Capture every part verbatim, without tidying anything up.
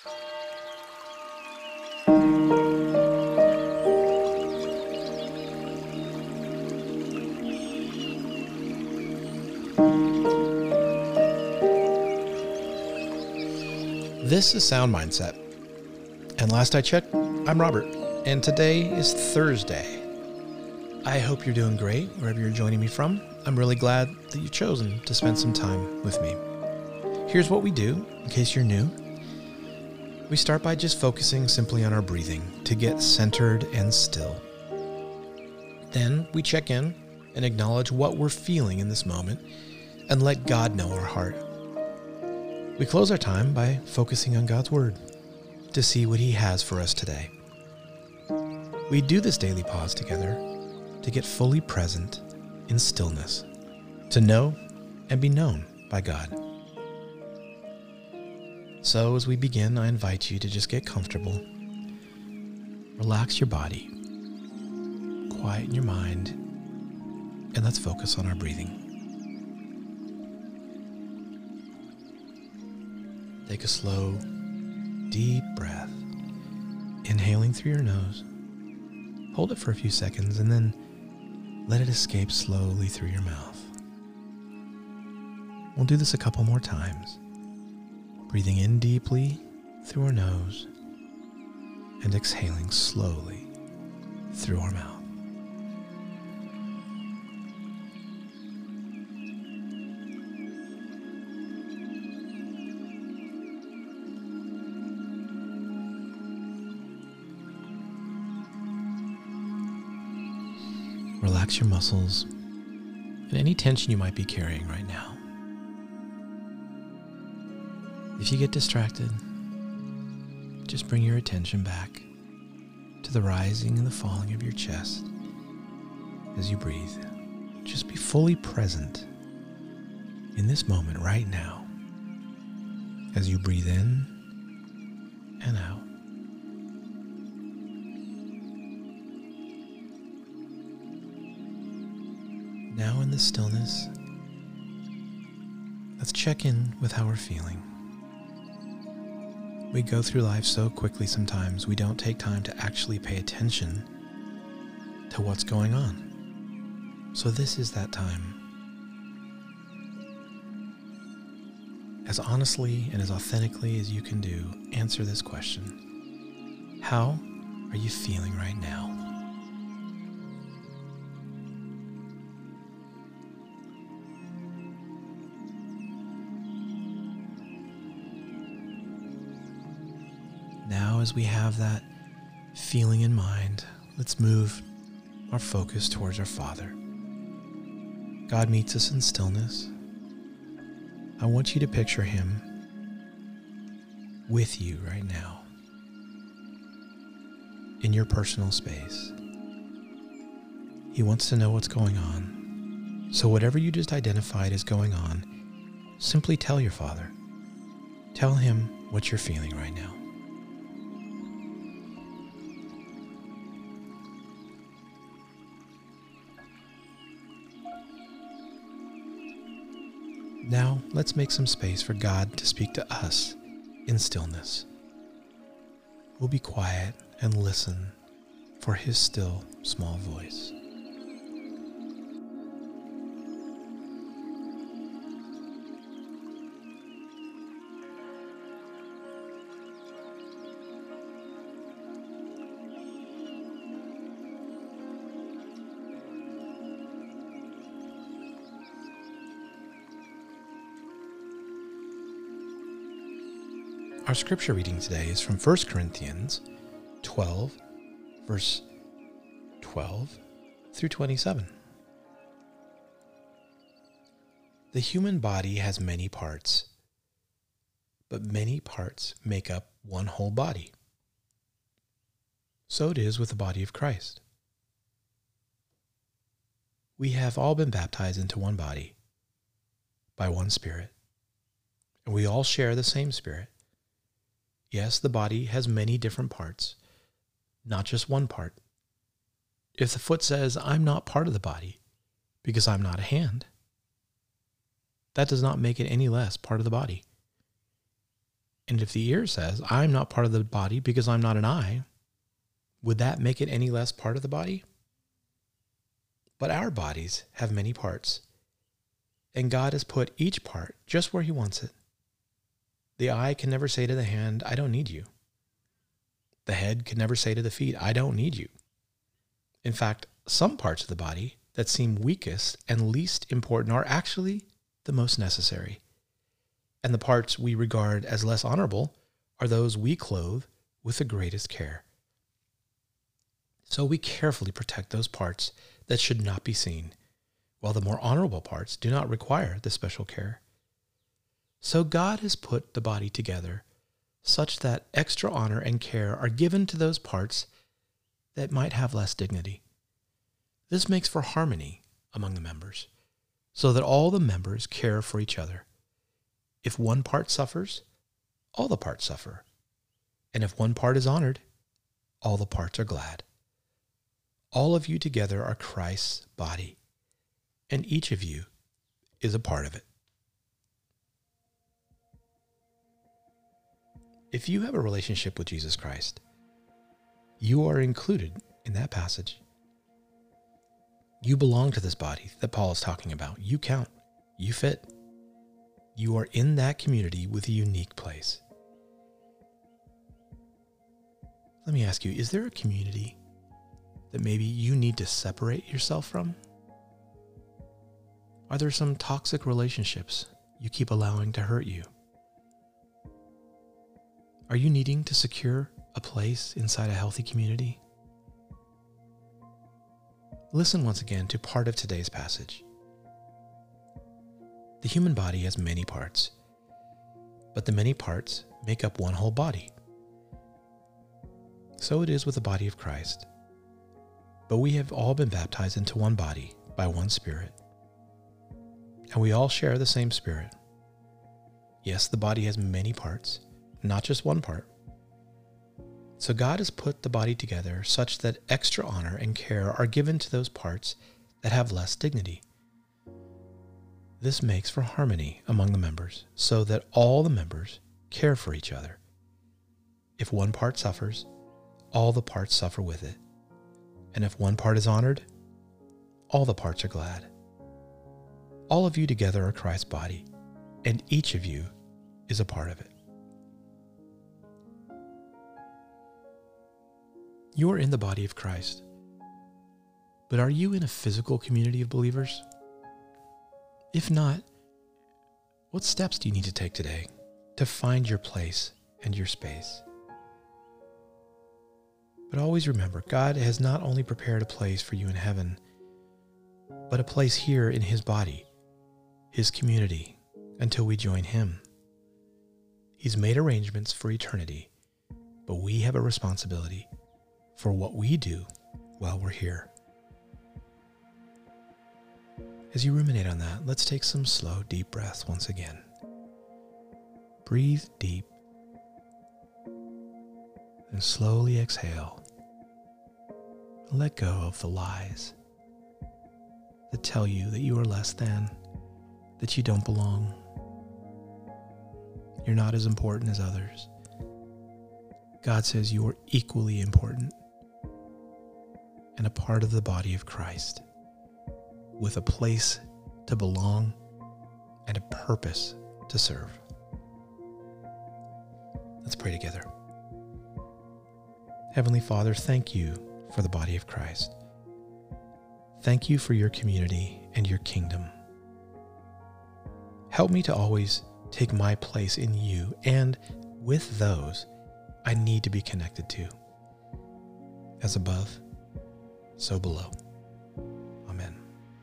This is Sound Mindset, and last I checked, I'm Robert, and today is Thursday. I hope you're doing great wherever you're joining me from. I'm really glad that you've chosen to spend some time with me. Here's what we do, in case you're new. We start by just focusing simply on our breathing to get centered and still. Then we check in and acknowledge what we're feeling in this moment and let God know our heart. We close our time by focusing on God's Word to see what He has for us today. We do this daily pause together to get fully present in stillness, to know and be known by God. So as we begin, I invite you to just get comfortable, relax your body, quieten your mind, and let's focus on our breathing. Take a slow, deep breath, inhaling through your nose. Hold it for a few seconds and then let it escape slowly through your mouth. We'll do this a couple more times. Breathing in deeply through our nose and exhaling slowly through our mouth. Relax your muscles and any tension you might be carrying right now. If you get distracted, just bring your attention back to the rising and the falling of your chest as you breathe. Just be fully present in this moment right now as you breathe in and out. Now in the stillness, let's check in with how we're feeling. We go through life so quickly sometimes we don't take time to actually pay attention to what's going on. So this is that time. As honestly and as authentically as you can do, answer this question. How are you feeling right now? Now, as we have that feeling in mind, let's move our focus towards our Father. God meets us in stillness. I want you to picture Him with you right now in your personal space. He wants to know what's going on. So whatever you just identified as going on, simply tell your Father. Tell Him what you're feeling right now. Now, let's make some space for God to speak to us in stillness. We'll be quiet and listen for His still, small voice. Our scripture reading today is from First Corinthians twelve, verse twelve through twenty-seven. The human body has many parts, but many parts make up one whole body. So it is with the body of Christ. We have all been baptized into one body by one Spirit, and we all share the same Spirit. Yes, the body has many different parts, not just one part. If the foot says, I'm not part of the body because I'm not a hand, that does not make it any less part of the body. And if the ear says, I'm not part of the body because I'm not an eye, would that make it any less part of the body? But our bodies have many parts, and God has put each part just where he wants it. The eye can never say to the hand, I don't need you. The head can never say to the feet, I don't need you. In fact, some parts of the body that seem weakest and least important are actually the most necessary. And the parts we regard as less honorable are those we clothe with the greatest care. So we carefully protect those parts that should not be seen, while the more honorable parts do not require the special care. So God has put the body together such that extra honor and care are given to those parts that might have less dignity. This makes for harmony among the members, so that all the members care for each other. If one part suffers, all the parts suffer. And if one part is honored, all the parts are glad. All of you together are Christ's body, and each of you is a part of it. If you have a relationship with Jesus Christ, you are included in that passage. You belong to this body that Paul is talking about. You count. You fit. You are in that community with a unique place. Let me ask you, is there a community that maybe you need to separate yourself from? Are there some toxic relationships you keep allowing to hurt you? Are you needing to secure a place inside a healthy community? Listen once again to part of today's passage. The human body has many parts, but the many parts make up one whole body. So it is with the body of Christ. But we have all been baptized into one body by one Spirit. And we all share the same Spirit. Yes, the body has many parts, not just one part. So God has put the body together such that extra honor and care are given to those parts that have less dignity. This makes for harmony among the members, so that all the members care for each other. If one part suffers, all the parts suffer with it. And if one part is honored, all the parts are glad. All of you together are Christ's body, and each of you is a part of it. You are in the body of Christ, but are you in a physical community of believers? If not, what steps do you need to take today to find your place and your space? But always remember, God has not only prepared a place for you in heaven, but a place here in his body, his community, until we join him. He's made arrangements for eternity, but we have a responsibility for what we do while we're here. As you ruminate on that, let's take some slow, deep breaths once again. Breathe deep and slowly exhale. Let go of the lies that tell you that you are less than, that you don't belong. You're not as important as others. God says you are equally important and a part of the body of Christ, with a place to belong and a purpose to serve. Let's pray together. Heavenly Father, thank you for the body of Christ. Thank you for your community and your kingdom. Help me to always take my place in you and with those I need to be connected to. As above, so below. Amen.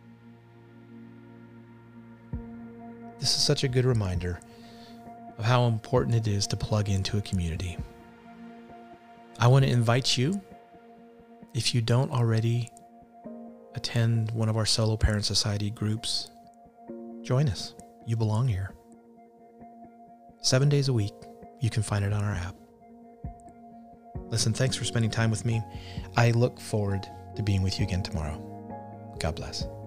This is such a good reminder of how important it is to plug into a community. I want to invite you, if you don't already attend one of our Solo Parent Society groups, join us. You belong here. Seven days a week. You can find it on our app. Listen, thanks for spending time with me. I look forward to being with you again tomorrow. God bless.